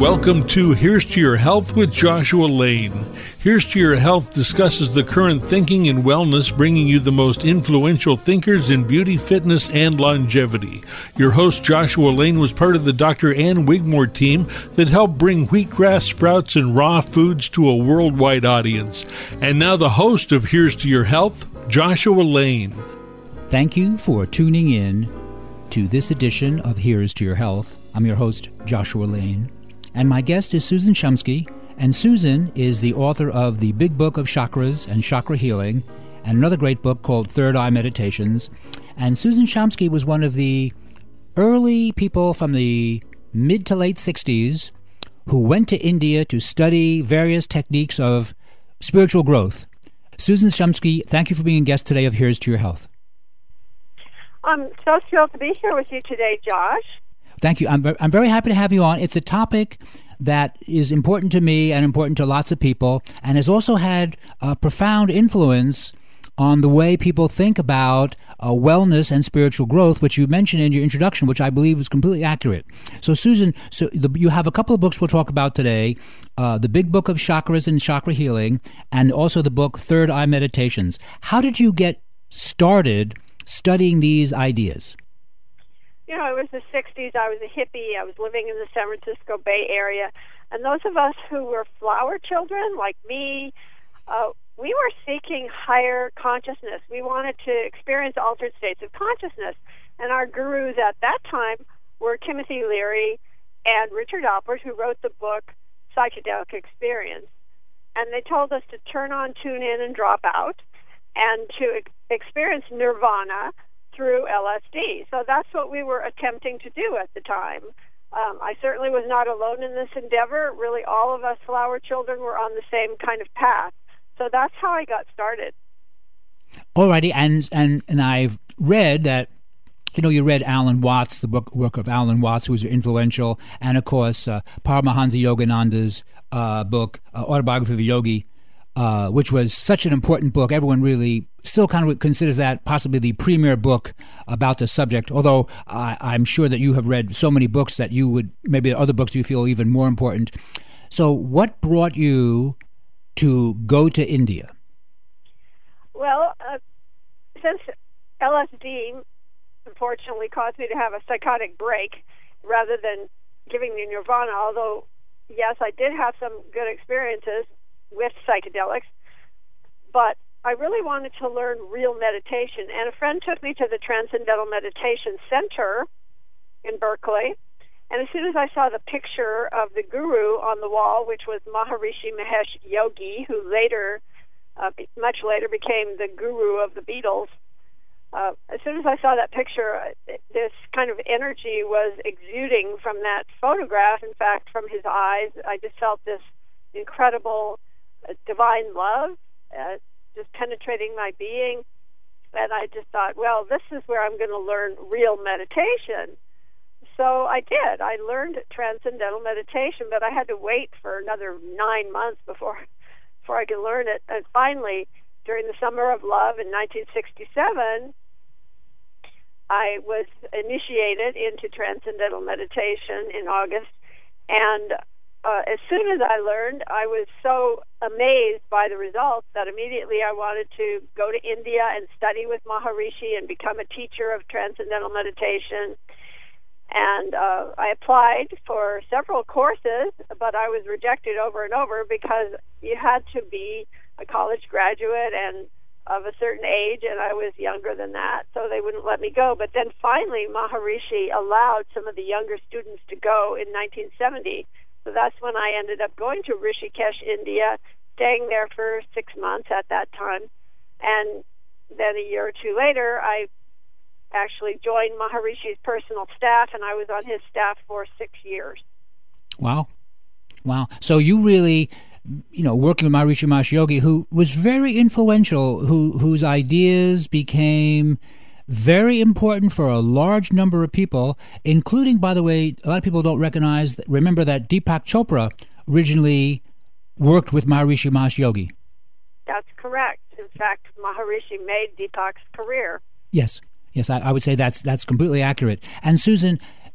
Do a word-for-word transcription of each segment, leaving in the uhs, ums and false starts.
Welcome to Here's to Your Health with Joshua Lane. Here's to Your Health discusses the current thinking in wellness, bringing you the most influential thinkers in beauty, fitness, and longevity. Your host, Joshua Lane, was part of the Doctor Ann Wigmore team that helped bring wheatgrass sprouts and raw foods to a worldwide audience. And now the host of Here's to Your Health, Joshua Lane. Thank you for tuning in to this edition of Here's to Your Health. I'm your host, Joshua Lane. And my guest is Susan Shumsky, and Susan is the author of The Big Book of Chakras and Chakra Healing, and another great book called Third Eye Meditations. And Susan Shumsky was one of the early people from the mid to late sixties who went to India to study various techniques of spiritual growth. Susan Shumsky, thank you for being a guest today of Here's to Your Health. I'm so thrilled to be here with you today, Josh. Thank you. I'm, I'm very happy to have you on. It's a topic that is important to me and important to lots of people, and has also had a profound influence on the way people think about uh, wellness and spiritual growth, which you mentioned in your introduction, which I believe is completely accurate. So, Susan, so the, you have a couple of books we'll talk about today, uh, The Big Book of Chakras and Chakra Healing, and also the book Third Eye Meditations. How did you get started studying these ideas? You know, it was the sixties. I was a hippie. I was living in the San Francisco Bay Area. And those of us who were flower children, like me, uh, we were seeking higher consciousness. We wanted to experience altered states of consciousness. And our gurus at that time were Timothy Leary and Richard Alpert, who wrote the book Psychedelic Experience. And they told us to turn on, tune in, and drop out, and to ex- experience nirvana through L S D. So that's what we were attempting to do at the time. Um, I certainly was not alone in this endeavor. Really, all of us flower children were on the same kind of path. So that's how I got started. Alrighty, and and and I've read that, you know, you read Alan Watts, the book work of Alan Watts, who was influential, and of course uh, Paramahansa Yogananda's uh, book, uh, Autobiography of a Yogi, uh, which was such an important book. Everyone really still kind of considers that possibly the premier book about the subject, although I, I'm sure that you have read so many books that you would, maybe other books you feel even more important. So what brought you to go to India? Well, uh, since L S D unfortunately caused me to have a psychotic break rather than giving me nirvana, although, yes, I did have some good experiences with psychedelics, but I really wanted to learn real meditation, and a friend took me to the Transcendental Meditation Center in Berkeley, and as soon as I saw the picture of the guru on the wall, which was Maharishi Mahesh Yogi, who later, uh, much later, became the guru of the Beatles, uh, as soon as I saw that picture, this kind of energy was exuding from that photograph. In fact, from his eyes, I just felt this incredible uh, divine love, uh, just penetrating my being, and I just thought, well, this is where I'm going to learn real meditation. So I did. I learned transcendental meditation, but I had to wait for another nine months before before I could learn it. And finally, during the Summer of Love in nineteen sixty-seven, I was initiated into transcendental meditation in August, and Uh, as soon as I learned, I was so amazed by the results that immediately I wanted to go to India and study with Maharishi and become a teacher of transcendental meditation. And uh, I applied for several courses, but I was rejected over and over because you had to be a college graduate and of a certain age, and I was younger than that, so they wouldn't let me go. But then finally, Maharishi allowed some of the younger students to go in nineteen seventy. So that's when I ended up going to Rishikesh, India, staying there for six months at that time. And then a year or two later, I actually joined Maharishi's personal staff, and I was on his staff for six years. Wow. Wow. So you really, you know, working with Maharishi Mahesh Yogi, who was very influential, who whose ideas became very important for a large number of people, including, by the way, a lot of people don't recognize, remember that Deepak Chopra originally worked with Maharishi Mahesh Yogi. That's correct. In fact, Maharishi made Deepak's career. Yes, yes, I, I would say that's that's completely accurate. And Susan,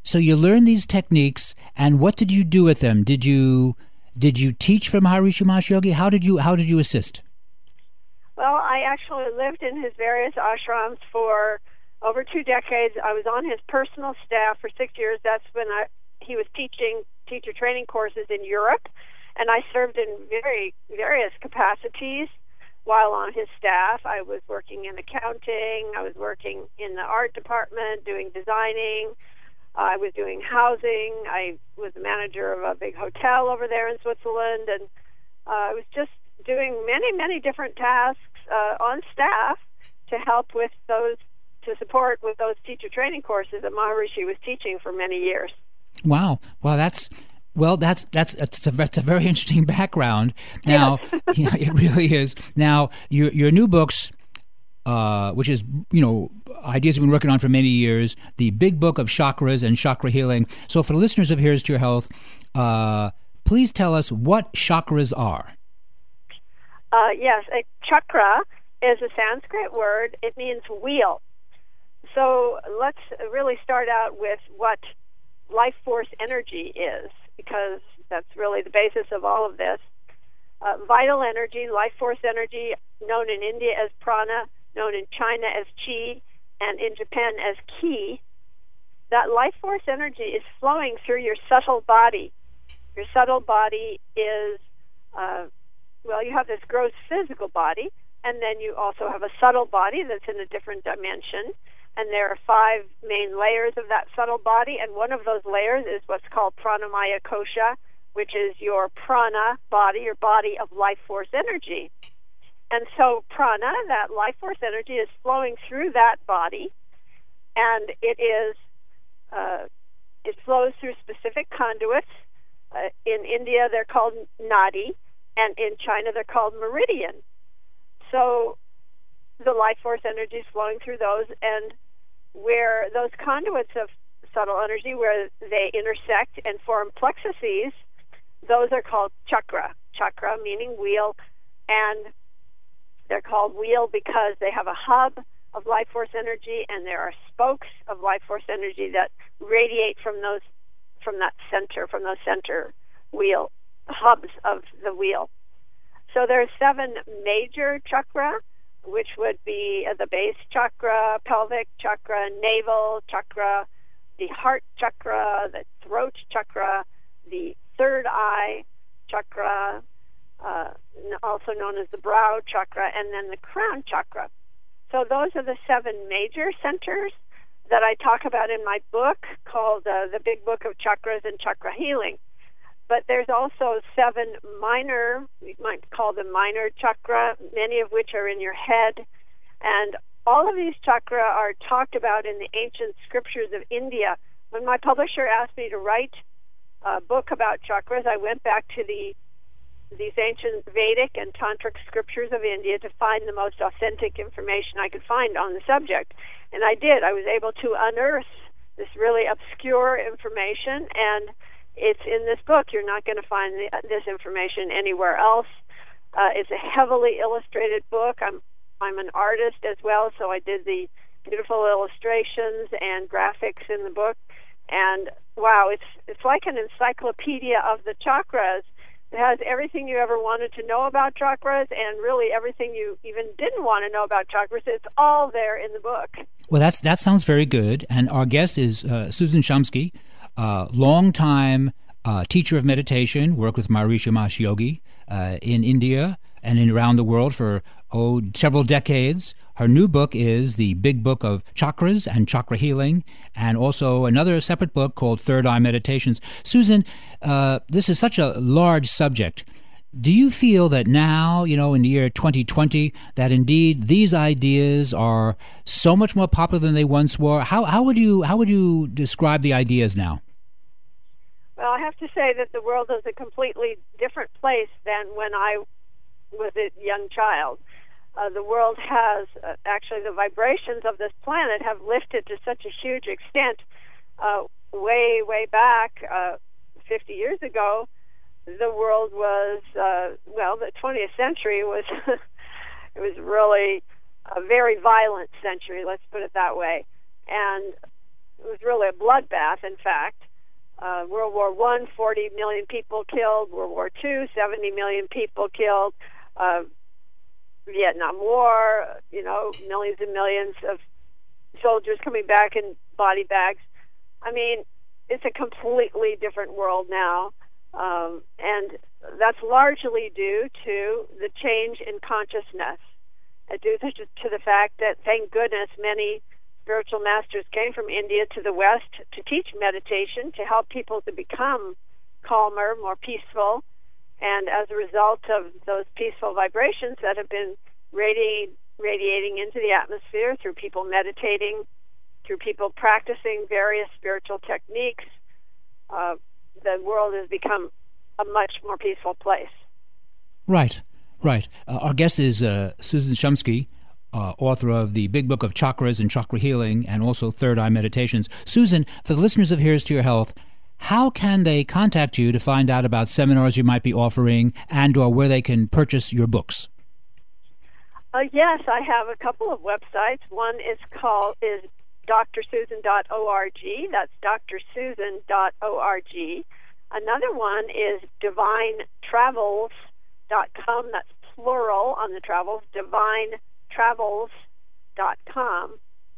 So you learned these techniques, and what did you do with them? Did you did you teach for Maharishi Mahesh Yogi? How did you how did you assist? Well, I actually lived in his various ashrams for over two decades. I was on his personal staff for six years. That's when I he was teaching teacher training courses in Europe, and I served in very various capacities while on his staff. I was working in accounting. I was working in the art department, doing designing. I was doing housing. I was the manager of a big hotel over there in Switzerland, and uh, I was just doing many, many different tasks uh, on staff to help with those, to support with those teacher training courses that Maharishi was teaching for many years. Wow. Well, that's well, that's that's that's a, that's a very interesting background. Now, yes. Yeah, it really is. Now, your your new books, uh, which is you know ideas you've been working on for many years, the Big Book of Chakras and Chakra Healing. So, for the listeners of Here's to Your Health, uh, please tell us what chakras are. Uh, yes, a chakra is a Sanskrit word. It means wheel. So let's really start out with what life force energy is, because that's really the basis of all of this. Uh, vital energy, life force energy, known in India as prana, known in China as chi, and in Japan as ki. That life force energy is flowing through your subtle body. Your subtle body is, uh, well, you have this gross physical body, and then you also have a subtle body that's in a different dimension. And there are five main layers of that subtle body, and one of those layers is what's called pranamaya kosha, which is your prana body, your body of life force energy. And so prana, that life force energy, is flowing through that body, and it is uh, it flows through specific conduits. Uh, in India, they're called nadi, and in China, they're called meridian. So the life force energy is flowing through those, and where those conduits of subtle energy, where they intersect and form plexuses, those are called chakra. Chakra meaning wheel, and they're called wheel because they have a hub of life force energy, and there are spokes of life force energy that radiate from those, from that center, from those center wheel hubs of the wheel. So there are seven major chakra, which would be the base chakra, pelvic chakra, navel chakra, the heart chakra, the throat chakra, the third eye chakra, uh, also known as the brow chakra, and then the crown chakra. So those are the seven major centers that I talk about in my book called uh, The Big Book of Chakras and Chakra Healing. But there's also seven minor, we might call them minor chakra, many of which are in your head. And all of these chakra are talked about in the ancient scriptures of India. When my publisher asked me to write a book about chakras, I went back to the these ancient Vedic and Tantric scriptures of India to find the most authentic information I could find on the subject. And I did. I was able to unearth this really obscure information, and it's in this book. You're not going to find the, this information anywhere else. Uh, it's a heavily illustrated book. I'm I'm an artist as well, so I did the beautiful illustrations and graphics in the book. And wow, it's it's like an encyclopedia of the chakras. It has everything you ever wanted to know about chakras, and really everything you even didn't want to know about chakras. It's all there in the book. Well, that's that sounds very good. And our guest is uh, Susan Shumsky, uh, longtime uh, teacher of meditation, worked with Maharishi Mahesh Yogi uh, in India and in around the world for oh several decades. Her new book is The Big Book of Chakras and Chakra Healing, and also another separate book called Third Eye Meditations. Susan, uh, this is such a large subject. Do you feel that now, you know, in the year twenty twenty, that indeed these ideas are so much more popular than they once were? How how would you how would you describe the ideas now? Well, I have to say that the world is a completely different place than when I was a young child. Uh, the world has, uh, actually the vibrations of this planet have lifted to such a huge extent. Uh, way, way back, uh, fifty years ago, the world was, uh, well, the twentieth century was, it was really a very violent century, let's put it that way. And it was really a bloodbath, in fact. Uh, World War One, forty million people killed. World War Two, seventy million people killed. Uh, Vietnam War, you know, millions and millions of soldiers coming back in body bags. I mean, it's a completely different world now, um, and that's largely due to the change in consciousness, uh, due to, to the fact that, thank goodness, many spiritual masters came from India to the West to teach meditation, to help people to become calmer, more peaceful, and as a result of those peaceful vibrations that have been radiating, radiating into the atmosphere through people meditating, through people practicing various spiritual techniques, uh, the world has become a much more peaceful place. Right, right. Uh, our guest is uh, Susan Shumsky, uh, author of the Big Book of Chakras and Chakra Healing, and also Third Eye Meditations. Susan, for the listeners of Here's to Your Health, how can they contact you to find out about seminars you might be offering and or where they can purchase your books? Uh, yes, I have a couple of websites. One is called is d r susan dot org. That's d r susan dot org. Another one is divine travels dot com. That's plural on the travels, divine travels dot com.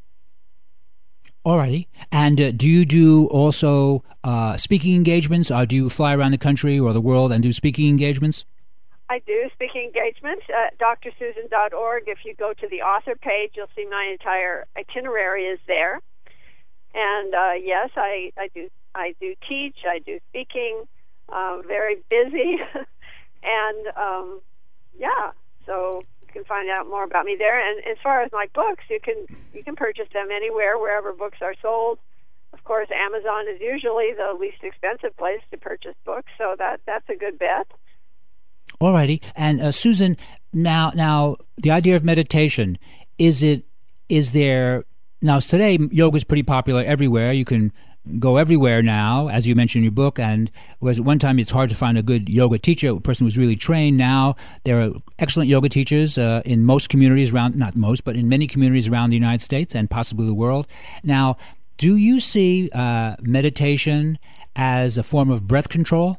Alrighty. And uh, do you do also uh, speaking engagements? Or do you fly around the country or the world and do speaking engagements? I do speaking engagements at d r susan dot org. If you go to the author page, you'll see my entire itinerary is there. And uh, yes, I, I do I do teach. I do speaking. Uh, very busy, and um, yeah. So you can find out more about me there. And as far as my books, you can you can purchase them anywhere, wherever books are sold. Of course, Amazon is usually the least expensive place to purchase books, so that that's a good bet. All righty. And uh, Susan, now now the idea of meditation, is it is there now today yoga is pretty popular everywhere. You can go everywhere now, as you mentioned in your book, and whereas at one time it's hard to find a good yoga teacher, a person who's really trained. Now there are excellent yoga teachers uh, in most communities around, not most, but in many communities around the United States and possibly the world. Now, do you see uh, meditation as a form of breath control?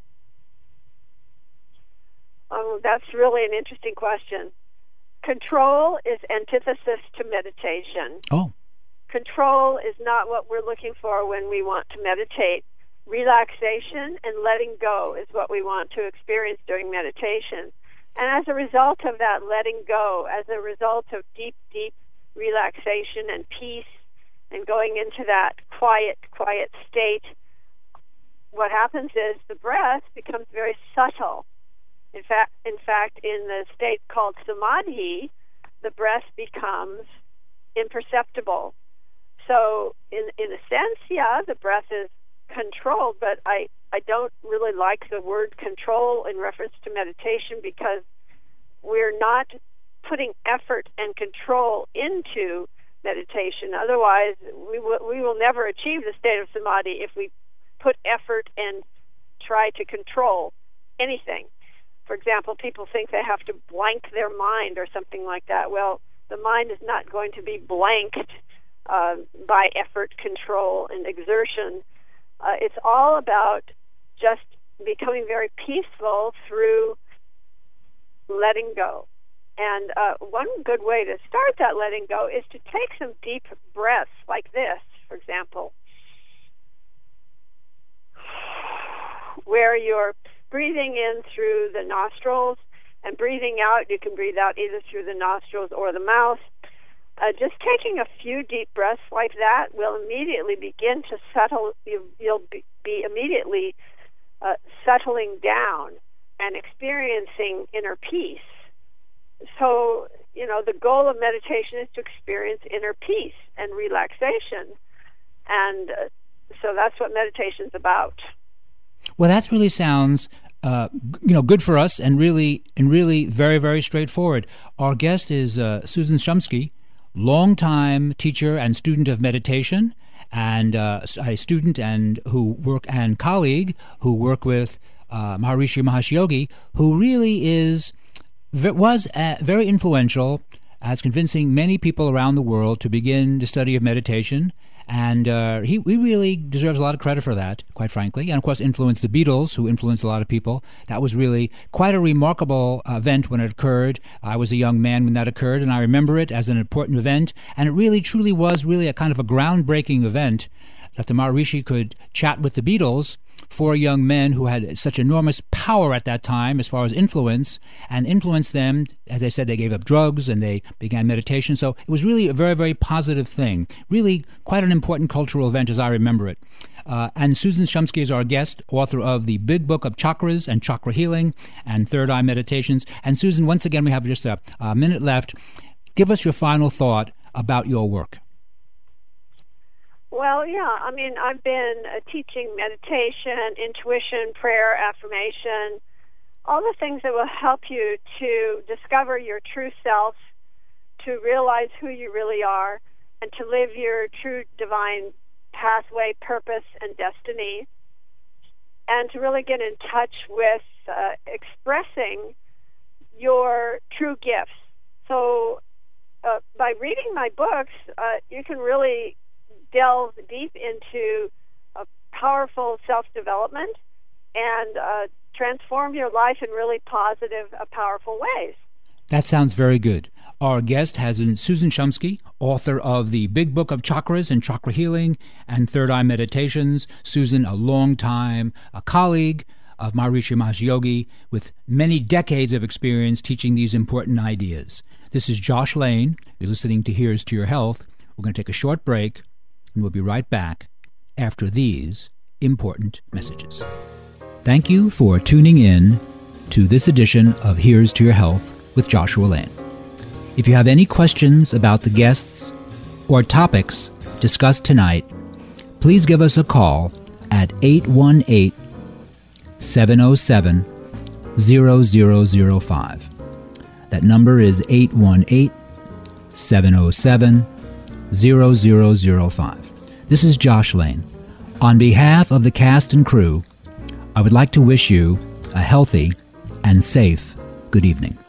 Oh, that's really an interesting question. Control is antithesis to meditation. Oh. Control is not what we're looking for when we want to meditate. Relaxation and letting go is what we want to experience during meditation. And as a result of that letting go, as a result of deep, deep relaxation and peace and going into that quiet, quiet state, what happens is the breath becomes very subtle. In fact, in fact, in the state called samadhi, the breath becomes imperceptible. So, in in a sense, yeah, the breath is controlled, but I, I don't really like the word control in reference to meditation because we're not putting effort and control into meditation. Otherwise, we will, we will never achieve the state of samadhi if we put effort and try to control anything. For example, people think they have to blank their mind or something like that. Well, the mind is not going to be blanked uh, by effort, control, and exertion. Uh, it's all about just becoming very peaceful through letting go. And uh, one good way to start that letting go is to take some deep breaths like this, for example, where you're breathing in through the nostrils and breathing out. You can breathe out either through the nostrils or the mouth. Uh, just taking a few deep breaths like that will immediately begin to settle. You, you'll be, be immediately uh, settling down and experiencing inner peace. So, you know, the goal of meditation is to experience inner peace and relaxation. And uh, so that's what meditation's about. Well, that really sounds, uh, you know, good for us and really, and really very, very straightforward. Our guest is uh, Susan Shumsky, longtime teacher and student of meditation, and uh, a student and who work and colleague who work with uh, Maharishi Mahesh Yogi, who really is was uh, very influential as convincing many people around the world to begin the study of meditation And uh, he, he really deserves a lot of credit for that, quite frankly. And, of course, influenced the Beatles, who influenced a lot of people. That was really quite a remarkable event when it occurred. I was a young man when that occurred, and I remember it as an important event. And it really, truly was really a kind of a groundbreaking event that the Maharishi could chat with the Beatles, four young men who had such enormous power at that time as far as influence, and influenced them. As I said, they gave up drugs and they began meditation. So it was really a very, very positive thing. Really quite an important cultural event as I remember it. Uh, and Susan Shumsky is our guest, author of the Big Book of Chakras and Chakra Healing and Third Eye Meditations. And Susan, once again, we have just a, a minute left. Give us your final thought about your work. Well, yeah, I mean, I've been uh, teaching meditation, intuition, prayer, affirmation, all the things that will help you to discover your true self, to realize who you really are, and to live your true divine pathway, purpose, and destiny, and to really get in touch with uh, expressing your true gifts. So uh, by reading my books, uh, you can really delve deep into a powerful self-development and uh, transform your life in really positive, uh, powerful ways. That sounds very good. Our guest has been Susan Shumsky, author of the Big Book of Chakras and Chakra Healing and Third Eye Meditations. Susan, a long time, a colleague of Maharishi Mahesh Yogi with many decades of experience teaching these important ideas. This is Josh Lane. You're listening to Here's to Your Health. We're going to take a short break, and we'll be right back after these important messages. Thank you for tuning in to this edition of Here's to Your Health with Joshua Lane. If you have any questions about the guests or topics discussed tonight, please give us a call at eight one eight, seven oh seven, zero zero zero five. That number is eight one eight, seven oh seven, zero zero zero five. This is Josh Lane. On behalf of the cast and crew, I would like to wish you a healthy and safe good evening.